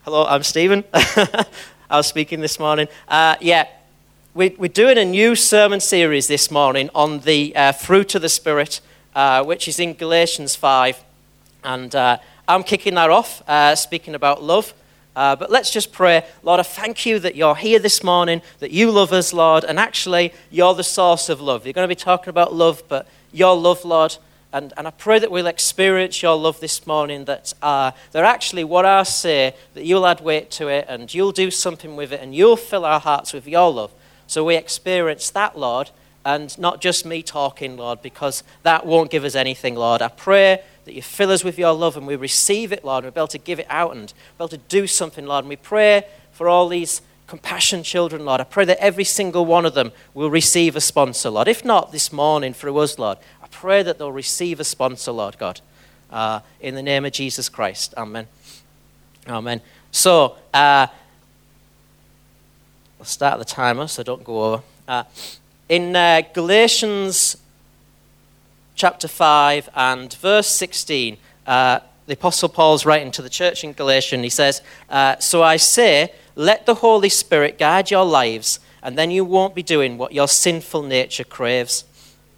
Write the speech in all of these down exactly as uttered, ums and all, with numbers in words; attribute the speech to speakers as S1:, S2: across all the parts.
S1: Hello, I'm Stephen. I was speaking this morning. Uh, yeah, we, we're doing a new sermon series this morning on the uh, fruit of the Spirit, uh, which is in Galatians five. And uh, I'm kicking that off, uh, speaking about love. Uh, but let's just pray. Lord, I thank you that you're here this morning, that you love us, Lord, and actually you're the source of love. You're going to be talking about love, but your love, Lord. And, and I pray that we'll experience your love this morning, that, uh, that actually what I say, that you'll add weight to it and you'll do something with it and you'll fill our hearts with your love. So we experience that, Lord, and not just me talking, Lord, because that won't give us anything, Lord. I pray that you fill us with your love and we receive it, Lord, and we'll be able to give it out and be able to do something, Lord. And we pray for all these compassion children, Lord. I pray that every single one of them will receive a sponsor, Lord. If not this morning through us, Lord, I pray that they'll receive a sponsor, Lord God, uh, in the name of Jesus Christ. Amen. Amen. So, uh, I'll start the timer so I don't go over. Uh, in uh, Galatians chapter five and verse sixteen, uh, the Apostle Paul's writing to the church in Galatia, and he says, uh, so I say, let the Holy Spirit guide your lives, and then you won't be doing what your sinful nature craves.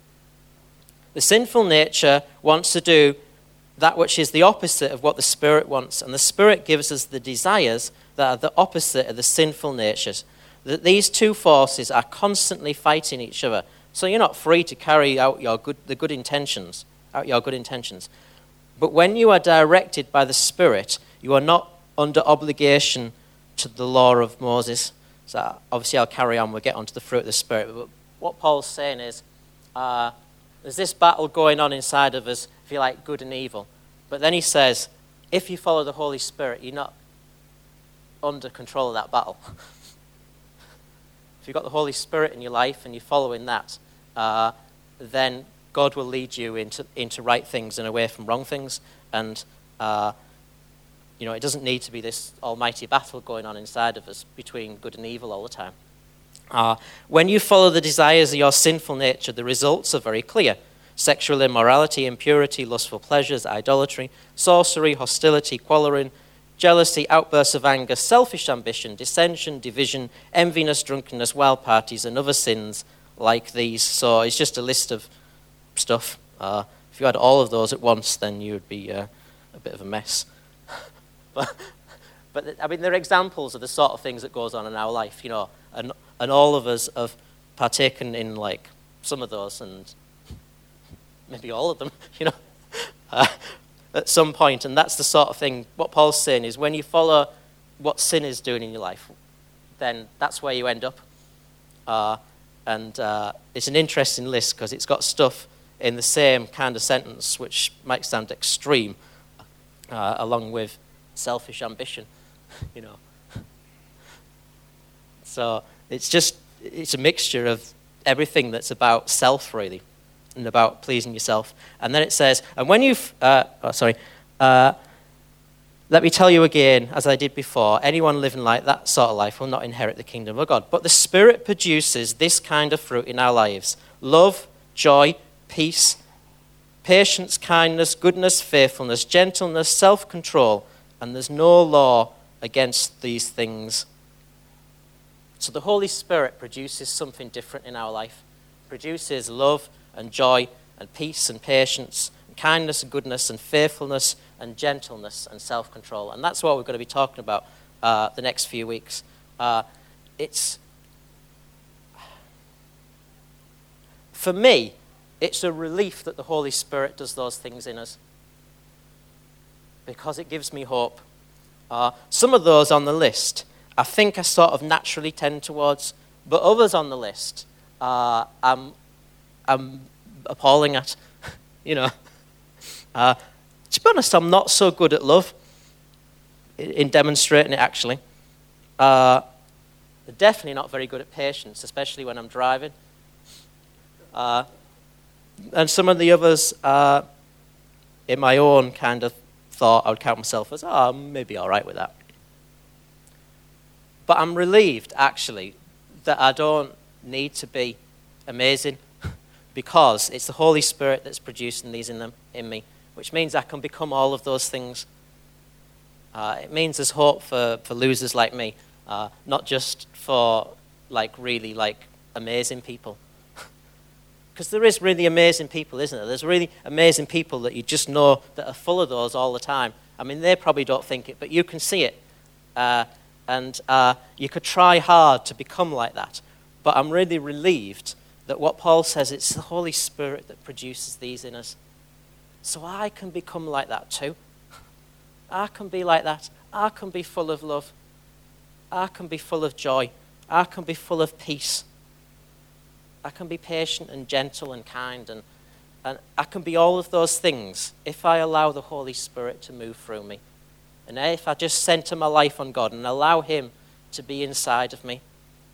S1: The sinful nature wants to do that which is the opposite of what the Spirit wants, and the Spirit gives us the desires that are the opposite of the sinful natures. That these two forces are constantly fighting each other. So you're not free to carry out your good, the good intentions, out your good intentions. But when you are directed by the Spirit, you are not under obligation to the law of Moses. So obviously I'll carry on, we'll get onto the fruit of the Spirit. But what Paul's saying is, uh, there's this battle going on inside of us, if you like, good and evil. But then he says, if you follow the Holy Spirit, you're not under control of that battle. If you've got the Holy Spirit in your life and you're following that, uh, then God will lead you into, into right things and away from wrong things. And, uh, you know, it doesn't need to be this almighty battle going on inside of us between good and evil all the time. Uh, when you follow the desires of your sinful nature, the results are very clear. Sexual immorality, impurity, lustful pleasures, idolatry, sorcery, hostility, quarreling, jealousy, outbursts of anger, selfish ambition, dissension, division, enviness, drunkenness, wild parties, and other sins like these. So it's just a list of stuff. Uh, if you had all of those at once, then you would be uh, a bit of a mess. but, but I mean, they're examples of the sort of things that goes on in our life, you know, and and all of us have partaken in like some of those, and maybe all of them, you know, uh, at some point. And that's the sort of thing. What Paul's saying is, when you follow what sin is doing in your life, then that's where you end up. Uh, and uh, it's an interesting list because it's got stuff in the same kind of sentence, which might sound extreme, uh, along with selfish ambition, you know. So it's just, it's a mixture of everything that's about self, really, and about pleasing yourself. And then it says, and when you've, uh, oh, sorry, uh, let me tell you again, as I did before, anyone living like that sort of life will not inherit the kingdom of God. But the Spirit produces this kind of fruit in our lives: love, joy, peace, patience, kindness, goodness, faithfulness, gentleness, self-control. And there's no law against these things. So the Holy Spirit produces something different in our life. Produces love and joy and peace and patience and kindness and goodness and faithfulness and gentleness and self-control. And that's what we're going to be talking about uh, the next few weeks. Uh, it's, for me, it's a relief that the Holy Spirit does those things in us, because it gives me hope. Uh, some of those on the list I think I sort of naturally tend towards, but others on the list uh, I'm, I'm appalling at, you know. Uh, to be honest, I'm not so good at love, in, in demonstrating it, actually. Uh, definitely not very good at patience, especially when I'm driving. Uh, and some of the others, uh, in my own kind of thought, I would count myself as, oh, maybe all right with that. But I'm relieved, actually, that I don't need to be amazing, because it's the Holy Spirit that's producing these in them, in me, which means I can become all of those things. Uh, it means there's hope for, for losers like me, uh, not just for like really like amazing people. Because there is really amazing people, isn't there? There's really amazing people that you just know that are full of those all the time. I mean, they probably don't think it, but you can see it. Uh, and uh, you could try hard to become like that. But I'm really relieved that what Paul says, it's the Holy Spirit that produces these in us. So I can become like that too. I can be like that. I can be full of love. I can be full of joy. I can be full of peace. I can be patient and gentle and kind. And, and I can be all of those things if I allow the Holy Spirit to move through me. And if I just center my life on God and allow him to be inside of me.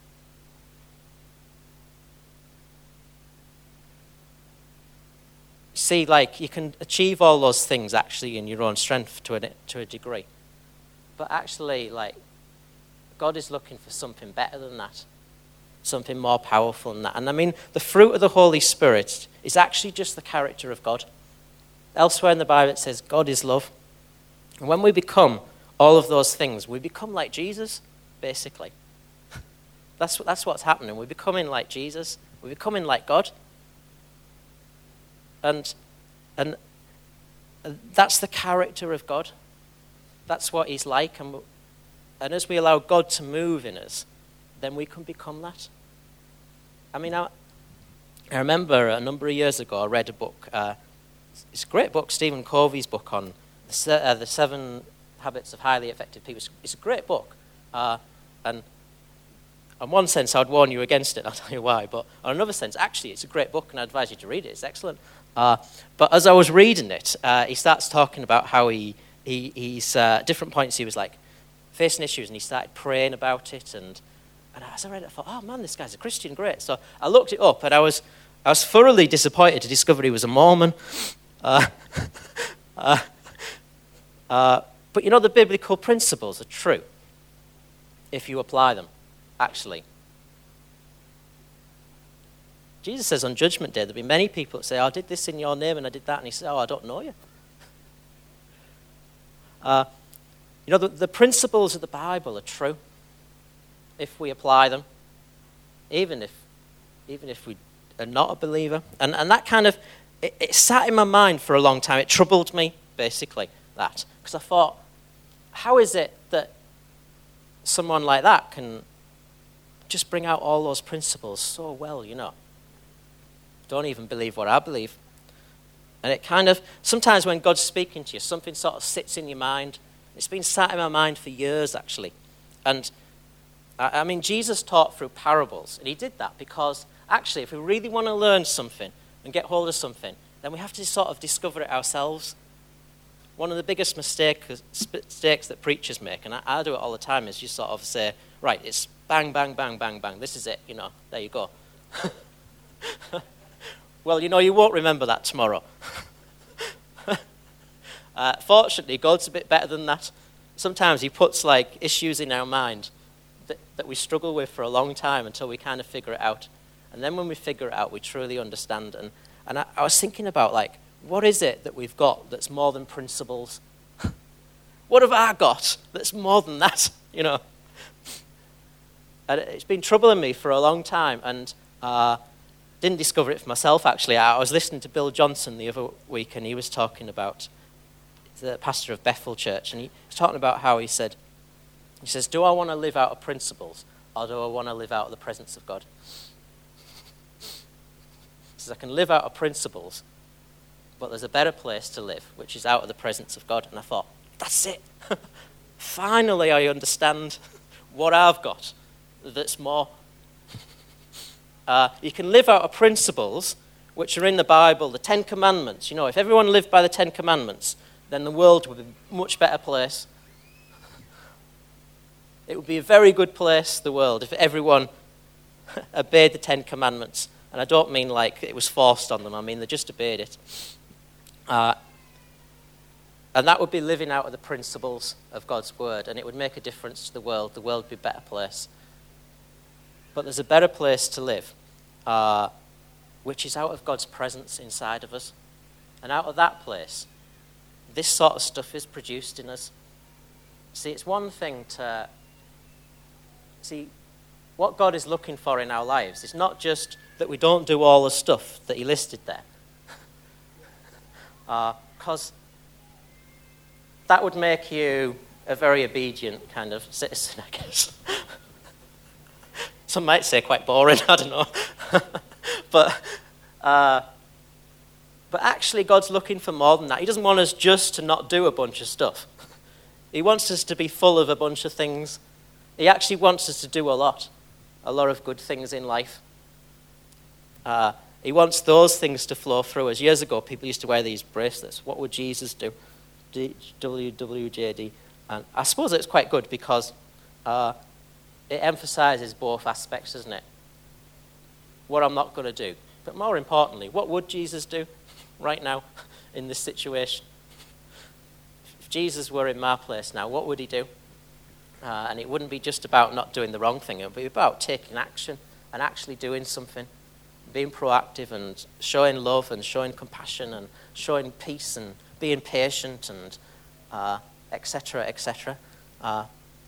S1: See, like, you can achieve all those things actually in your own strength to a, to a degree. But actually, like, God is looking for something better than that. Something more powerful than that. And I mean, the fruit of the Holy Spirit is actually just the character of God. Elsewhere in the Bible it says God is love. And when we become all of those things, we become like Jesus, basically. That's, that's what's happening. We're becoming like Jesus. We're becoming like God. And, and that's the character of God. That's what he's like. And, and as we allow God to move in us, then we can become that. I mean, I, I remember a number of years ago, I read a book. Uh, it's a great book, Stephen Covey's book on the, se- uh, the Seven Habits of Highly Effective People. It's, it's a great book. Uh, and in one sense, I'd warn you against it. I'll tell you why. But in another sense, actually, it's a great book, and I advise you to read it. It's excellent. Uh, but as I was reading it, uh, he starts talking about how he, he he's uh, different points he was like facing issues, and he started praying about it. And and as I read it, I thought, oh man, this guy's a Christian, great. So I looked it up, and I was I was thoroughly disappointed to discover he was a Mormon. Uh, uh, uh, but you know, the biblical principles are true if you apply them, actually. Jesus says on Judgment Day, there'll be many people that say, oh, I did this in your name and I did that. And he says, oh, I don't know you. Uh, you know, the, the principles of the Bible are true if we apply them, even if even if we are not a believer. And, and that kind of, it, it sat in my mind for a long time. It troubled me, basically, that. Because I thought, how is it that someone like that can just bring out all those principles so well, you know? Don't even believe what I believe. And it kind of, sometimes when God's speaking to you, something sort of sits in your mind. It's been sat in my mind for years, actually. And, I, I mean, Jesus taught through parables, and he did that because, actually, if we really want to learn something and get hold of something, then we have to sort of discover it ourselves. One of the biggest mistake, mistakes that preachers make, and I, I do it all the time, is you sort of say, right, it's bang, bang, bang, bang, bang, this is it, you know, there you go. Well, you know, you won't remember that tomorrow. uh, fortunately, God's a bit better than that. Sometimes he puts, like, issues in our mind that, that we struggle with for a long time until we kind of figure it out. And then when we figure it out, we truly understand. And, and I, I was thinking about, like, what is it that we've got that's more than principles? What have I got that's more than that, you know? And it's been troubling me for a long time, and uh, didn't discover it for myself, actually. I was listening to Bill Johnson the other week, and he was talking about the pastor of Bethel Church, and he was talking about how he said, he says, do I want to live out of principles, or do I want to live out of the presence of God? He says, I can live out of principles, but there's a better place to live, which is out of the presence of God. And I thought, that's it. Finally, I understand what I've got that's more. Uh, you can live out of principles which are in the Bible, the Ten Commandments. You know, if everyone lived by the Ten Commandments, then the world would be a much better place. It would be a very good place, the world, if everyone obeyed the Ten Commandments. And I don't mean like it was forced on them. I mean they just obeyed it. Uh, and that would be living out of the principles of God's word, and it would make a difference to the world. The world would be a better place. But there's a better place to live, uh, which is out of God's presence inside of us. And out of that place, this sort of stuff is produced in us. See, it's one thing to... See, what God is looking for in our lives is not just that we don't do all the stuff that he listed there. Because uh, that would make you a very obedient kind of citizen, I guess. Some might say quite boring, I don't know. but, uh, but actually, God's looking for more than that. He doesn't want us just to not do a bunch of stuff. He wants us to be full of a bunch of things. He actually wants us to do a lot, a lot of good things in life. Uh, he wants those things to flow through us. Years ago, people used to wear these bracelets. What would Jesus do? W W J D. And I suppose it's quite good because uh, it emphasizes both aspects, doesn't it? What I'm not going to do. But more importantly, what would Jesus do right now in this situation? If Jesus were in my place now, what would he do? Uh, and it wouldn't be just about not doing the wrong thing. It would be about taking action and actually doing something, being proactive and showing love and showing compassion and showing peace and being patient and uh, et cetera, et cetera. Uh,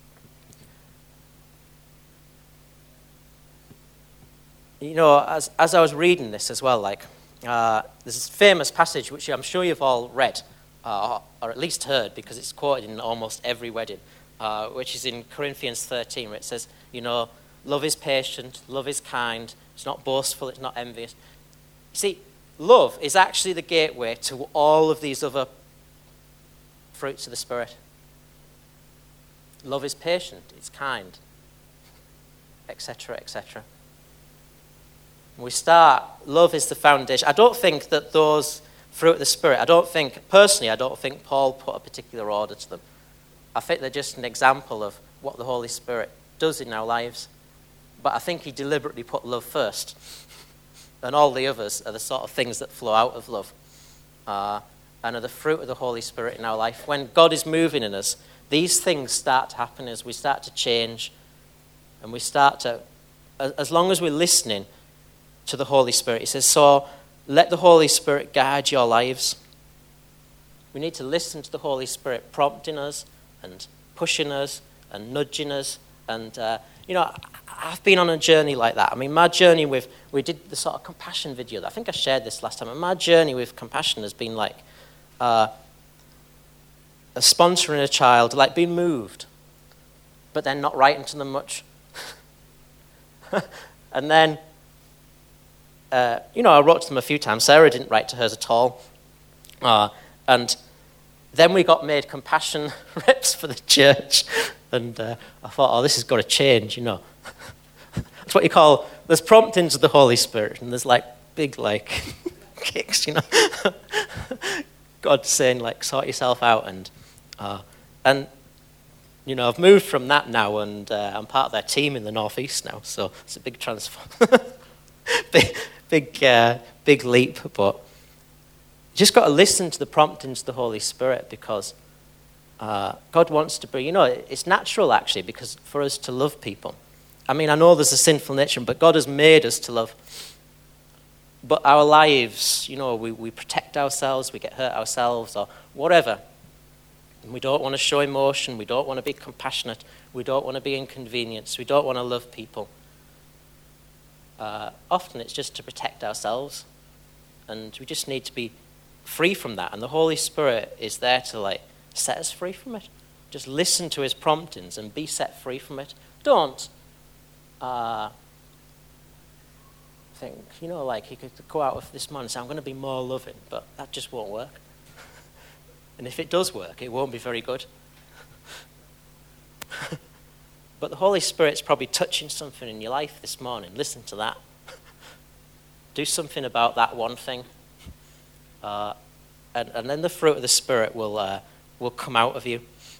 S1: you know, as as I was reading this as well, like uh, there's this famous passage which I'm sure you've all read uh, or at least heard because it's quoted in almost every wedding, uh, which is in Corinthians thirteen, where it says, you know, love is patient, love is kind, it's not boastful, it's not envious. See, love is actually the gateway to all of these other fruits of the Spirit. Love is patient, it's kind, et cetera, et cetera. We start, love is the foundation. I don't think that those fruit of the Spirit, I don't think, personally, I don't think Paul put a particular order to them. I think they're just an example of what the Holy Spirit does in our lives. But I think he deliberately put love first. And all the others are the sort of things that flow out of love. Uh, and are the fruit of the Holy Spirit in our life. When God is moving in us, these things start to happen as we start to change. And we start to, as long as we're listening to the Holy Spirit, he says, so let the Holy Spirit guide your lives. We need to listen to the Holy Spirit prompting us and pushing us and nudging us. And, uh, you know, I've been on a journey like that. I mean, my journey with, we did the sort of compassion video. I think I shared this last time. And my journey with compassion has been like uh, a sponsoring a child, like being moved, but then not writing to them much. And then, uh, you know, I wrote to them a few times. Sarah didn't write to hers at all. Uh, and then we got made compassion reps for the church. And uh, I thought, oh, this has got to change, you know. That's what you call, there's promptings of the Holy Spirit, and there's like big like kicks, you know. God saying like, sort yourself out. And, uh, and you know, I've moved from that now, and uh, I'm part of their team in the Northeast now, so it's a big transfer. big, big, uh, big leap, but you just got to listen to the promptings of the Holy Spirit because uh, God wants to bring, you know, it's natural actually because for us to love people. I mean, I know there's a sinful nature, but God has made us to love. But our lives, you know, we, we protect ourselves, we get hurt ourselves or whatever. And we don't want to show emotion, we don't want to be compassionate, we don't want to be inconvenienced, we don't want to love people. Uh, often it's just to protect ourselves. And we just need to be free from that. And the Holy Spirit is there to like set us free from it. Just listen to his promptings and be set free from it. Don't uh, think, you know, like he could go out with this man and say, I'm going to be more loving, but that just won't work. And if it does work, it won't be very good. But the Holy Spirit's probably touching something in your life this morning. Listen to that. Do something about that one thing. Uh, and, and then the fruit of the Spirit will uh, will come out of you.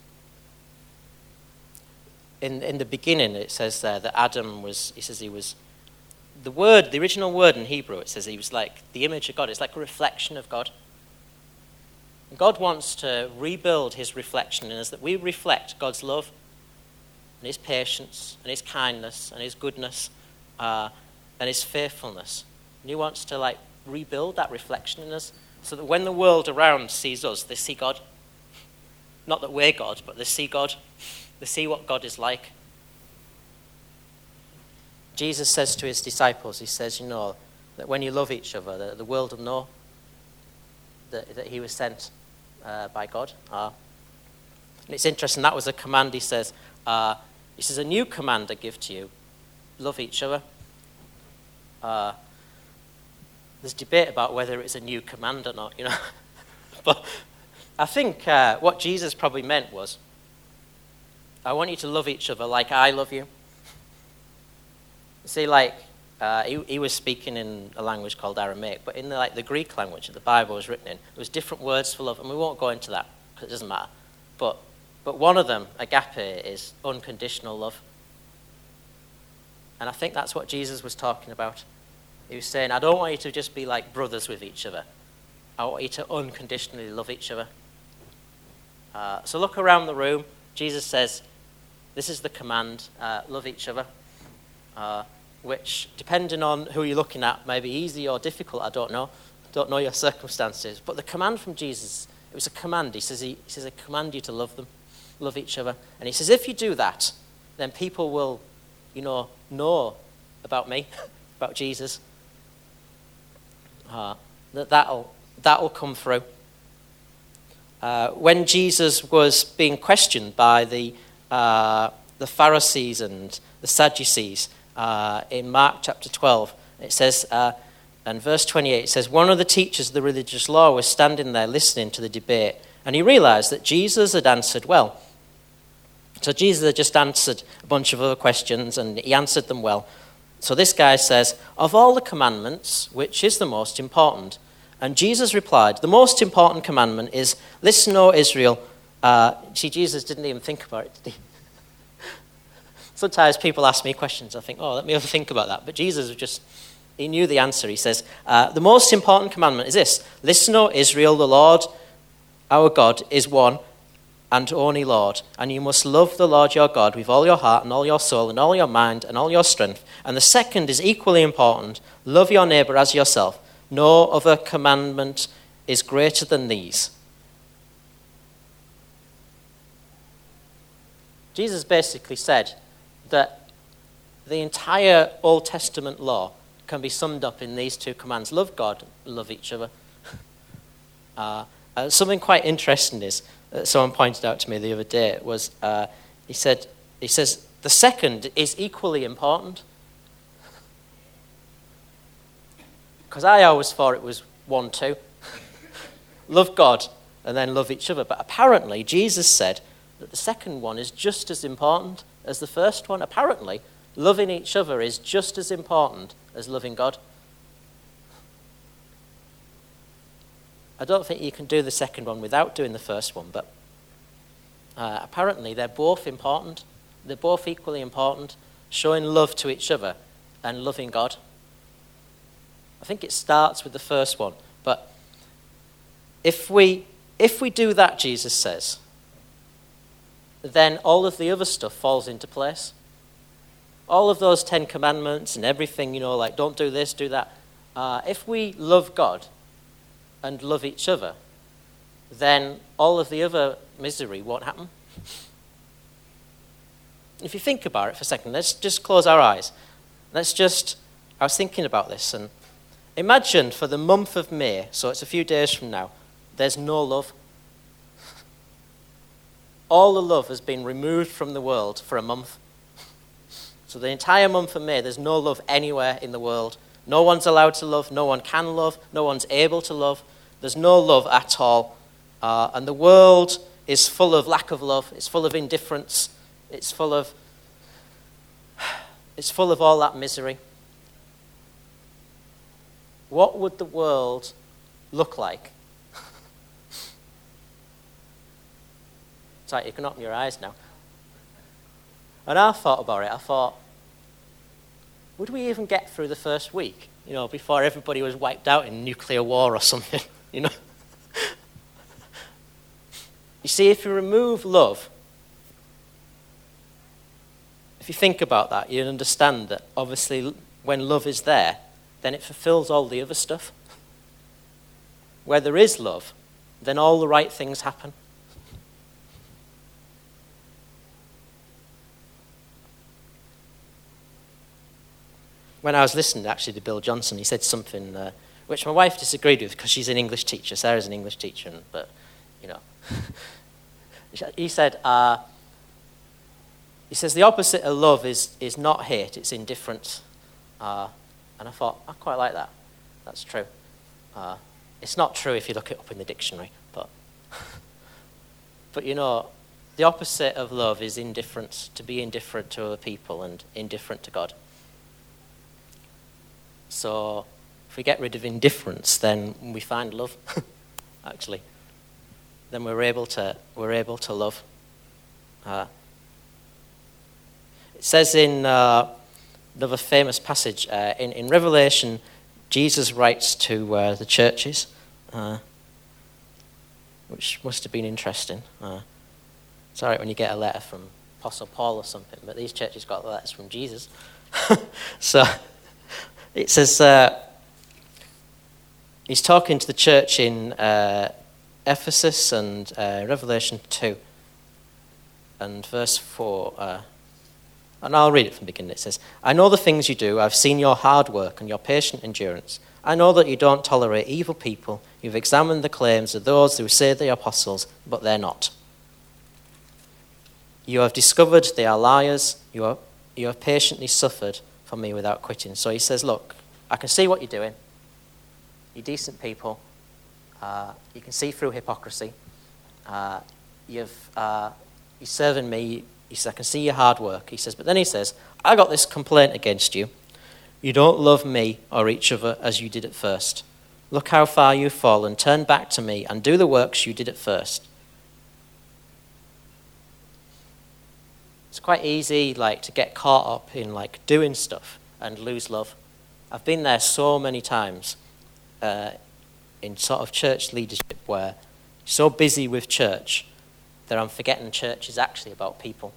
S1: In in the beginning, it says there that Adam was, he says he was, the word, the original word in Hebrew, it says he was like the image of God. It's like a reflection of God. And God wants to rebuild his reflection in us, that we reflect God's love and his patience and his kindness and his goodness uh, and his faithfulness. And he wants to like rebuild that reflection in us so that when the world around sees us, they see God. Not that we're God, but they see God. They see what God is like. Jesus says to his disciples, he says, you know, that when you love each other, the, the world will know that, that he was sent uh, by God. Uh, and it's interesting, that was a command, he says. Uh, he says, a new command I give to you, love each other. Uh, there's debate about whether it's a new command or not, you know. But I think uh, what Jesus probably meant was, I want you to love each other like I love you. See, like, uh, he, he was speaking in a language called Aramaic, but in the, like the Greek language that the Bible was written in, there was different words for love, and we won't go into that because it doesn't matter. But but one of them, agape, is unconditional love. And I think that's what Jesus was talking about. He was saying, I don't want you to just be like brothers with each other. I want you to unconditionally love each other. Uh, so look around the room. Jesus says, this is the command, uh, love each other. Uh, which, depending on who you're looking at, may be easy or difficult, I don't know. I don't know your circumstances. But the command from Jesus, it was a command. He says, he, he says, I command you to love them, love each other. And he says, if you do that, then people will, you know, know about me, about Jesus. Uh, that, that'll, that'll come through. Uh, when Jesus was being questioned by the, uh, the Pharisees and the Sadducees, Uh, in Mark chapter twelve, it says, uh, and verse twenty-eight, it says, one of the teachers of the religious law was standing there listening to the debate, and he realized that Jesus had answered well. So Jesus had just answered a bunch of other questions, and he answered them well. So this guy says, of all the commandments, which is the most important? And Jesus replied, the most important commandment is, listen, O Israel. Uh, see, Jesus didn't even think about it, did he? Sometimes people ask me questions. I think, oh, let me have a think about that. But Jesus was just, he knew the answer. He says, uh, the most important commandment is this. Listen, O Israel, the Lord, our God, is one and only Lord. And you must love the Lord your God with all your heart and all your soul and all your mind and all your strength. And the second is equally important. Love your neighbor as yourself. No other commandment is greater than these. Jesus basically said that the entire Old Testament law can be summed up in these two commands. Love God, love each other. Uh, uh, something quite interesting is, uh, someone pointed out to me the other day, was uh, he said, he says, the second is equally important. Because I always thought it was one, two. Love God and then love each other. But apparently Jesus said that the second one is just as important as the first one. Apparently, loving each other is just as important as loving God. I don't think you can do the second one without doing the first one, but uh, apparently they're both important. They're both equally important, showing love to each other and loving God. I think it starts with the first one, but if we if we do that, Jesus says, then all of the other stuff falls into place. All of those Ten Commandments and everything, you know, like don't do this, do that. Uh, if we love God and love each other, then all of the other misery won't happen. If you think about it for a second, let's just close our eyes. Let's just, I was thinking about this, and imagine for the month of May, so it's a few days from now, there's no love. All the love has been removed from the world for a month. So the entire month of May, there's no love anywhere in the world. No one's allowed to love, no one can love, no one's able to love. There's no love at all. Uh, and the world is full of lack of love. It's full of indifference. It's full of, it's full of all that misery. What would the world look like? It's like you can open your eyes now. And I thought about it. I thought, would we even get through the first week? You know, before everybody was wiped out in nuclear war or something, you know? You see, if you remove love, if you think about that, you understand that obviously when love is there, then it fulfills all the other stuff. Where there is love, then all the right things happen. when I was listening actually to Bill Johnson, he said something uh, which my wife disagreed with because she's an English teacher. Sarah's an English teacher, and, but, you know. He said, uh, he says, the opposite of love is, is not hate, it's indifference. Uh, and I thought, I quite like that. That's true. Uh, it's not true if you look it up in the dictionary, but, but you know, the opposite of love is indifference, to be indifferent to other people and indifferent to God. So if we get rid of indifference, then we find love, actually. Then we're able to, we're able to love. Uh, it says in uh, another famous passage, uh, in, in Revelation, Jesus writes to uh, the churches, uh, which must have been interesting. Uh, It's all right when you get a letter from Apostle Paul or something, but these churches got letters from Jesus. So it says, uh, he's talking to the church in uh, Ephesus and uh, Revelation two and verse four. Uh, and I'll read it from the beginning. It says, I know the things you do. I've seen your hard work and your patient endurance. I know that you don't tolerate evil people. You've examined the claims of those who say they're apostles, but they're not. You have discovered they are liars. You, are, you have patiently suffered for me without quitting. So he says, look, I can see what you're doing. You're decent people. Uh, you can see through hypocrisy. Uh, you've, uh, you're serving me. He says, I can see your hard work. He says, but then he says, I got this complaint against you. You don't love me or each other as you did at first. Look how far you've fallen. Turn back to me and do the works you did at first. It's quite easy, like, to get caught up in, like, doing stuff and lose love. I've been there so many times uh, in sort of church leadership where you're so busy with church that I'm forgetting church is actually about people.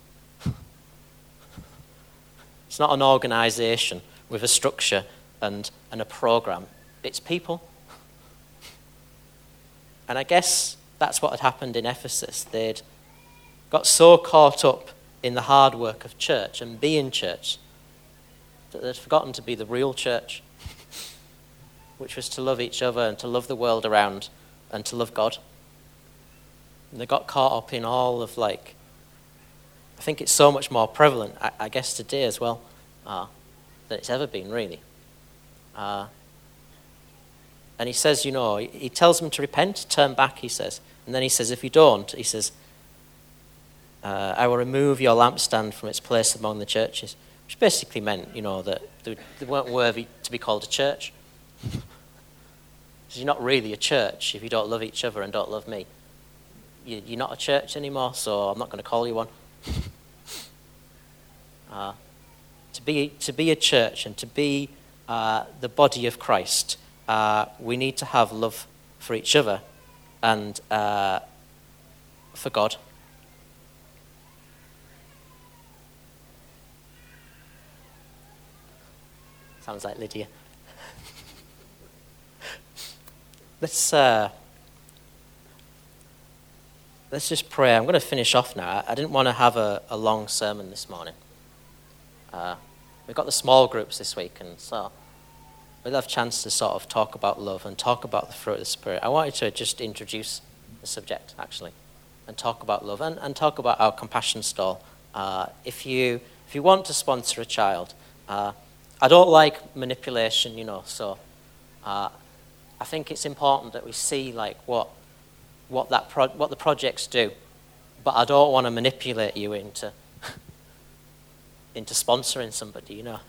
S1: It's not an organisation with a structure and, and a programme. It's people. And I guess that's what had happened in Ephesus. They'd got so caught up in the hard work of church and being church that they'd forgotten to be the real church, which was to love each other and to love the world around and to love God. And they got caught up in all of, like, I think it's so much more prevalent, I, I guess today as well, uh, than it's ever been, really. Uh, and he says, you know, he, he tells them to repent, turn back, he says. And then he says, if you don't, he says, Uh, I will remove your lampstand from its place among the churches, which basically meant, you know, that they, they weren't worthy to be called a church. So you're not really a church if you don't love each other and don't love me. You, you're not a church anymore, so I'm not going to call you one. Uh, to be to be a church and to be uh, the body of Christ, uh, we need to have love for each other and uh, for God. Sounds like Lydia. let's uh, let's just pray. I'm going to finish off now. I, I didn't want to have a, a long sermon this morning. Uh, we've got the small groups this week, and so we'll have a chance to sort of talk about love and talk about the fruit of the Spirit. I wanted to just introduce the subject, actually, and talk about love and, and talk about our compassion stall. Uh, if you if you want to sponsor a child, uh, I don't like manipulation, you know, so uh, I think it's important that we see, like, what what that pro- what the projects do, but I don't want to manipulate you into into sponsoring somebody, you know.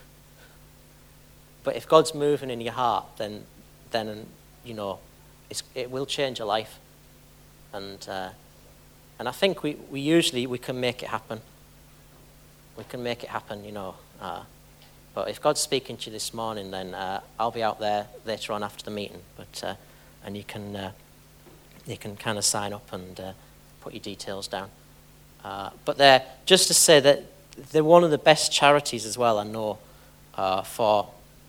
S1: But if God's moving in your heart, then then you know it's, it will change your life, and uh, and I think we, we usually we can make it happen. We can make it happen, you know. Uh, But if God's speaking to you this morning, then uh, I'll be out there later on after the meeting. But uh, and you can uh, you can kind of sign up and uh, put your details down. Uh, but they're just to say that they're one of the best charities as well. I know uh, for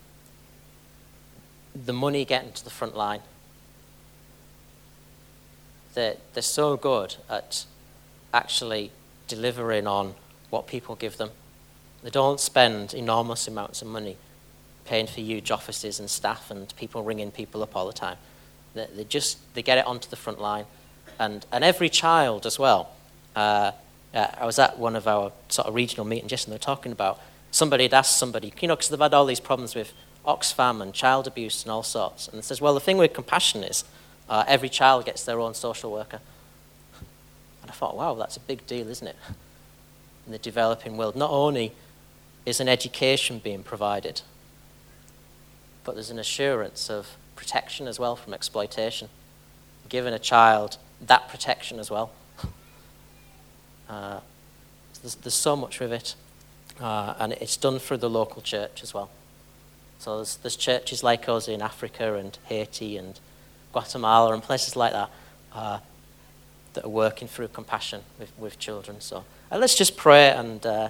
S1: the money getting to the front line. They're they're so good at actually delivering on what people give them. They don't spend enormous amounts of money paying for huge offices and staff and people ringing people up all the time. They, they just, they get it onto the front line. And, and every child as well. Uh, uh, I was at one of our sort of regional meetings just and they were talking about, somebody had asked somebody, you know, because they've had all these problems with Oxfam and child abuse and all sorts. And it says, well, the thing with compassion is uh, every child gets their own social worker. And I thought, wow, that's a big deal, isn't it? In the developing world, not only is an education being provided, but there's an assurance of protection as well from exploitation. Giving a child that protection as well. Uh, there's, there's so much with it. Uh, and it's done through the local church as well. So there's, there's churches like us in Africa and Haiti and Guatemala and places like that uh, that are working through compassion with, with children. So uh, let's just pray, and uh,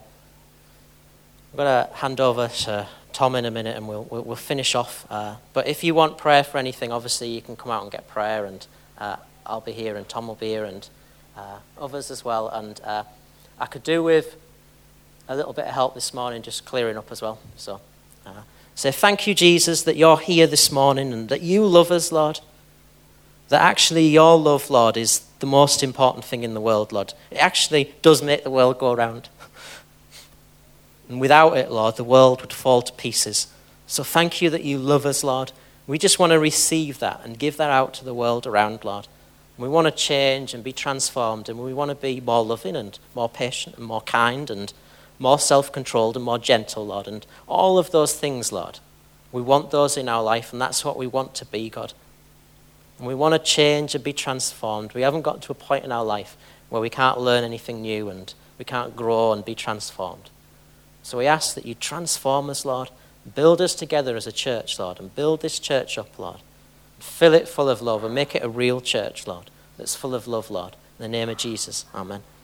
S1: I'm going to hand over to Tom in a minute and we'll, we'll, we'll finish off. Uh, but if you want prayer for anything, obviously you can come out and get prayer, and uh, I'll be here and Tom will be here and uh, others as well. And uh, I could do with a little bit of help this morning, just clearing up as well. So uh, say thank you, Jesus, that you're here this morning and that you love us, Lord. That actually your love, Lord, is the most important thing in the world, Lord. It actually does make the world go round. And without it, Lord, the world would fall to pieces. So thank you that you love us, Lord. We just want to receive that and give that out to the world around, Lord. And we want to change and be transformed, and we want to be more loving and more patient and more kind and more self-controlled and more gentle, Lord. And all of those things, Lord, we want those in our life, and that's what we want to be, God. And we want to change and be transformed. We haven't got to a point in our life where we can't learn anything new and we can't grow and be transformed. So we ask that you transform us, Lord. Build us together as a church, Lord, and build this church up, Lord. Fill it full of love and make it a real church, Lord, that's full of love, Lord. In the name of Jesus, amen.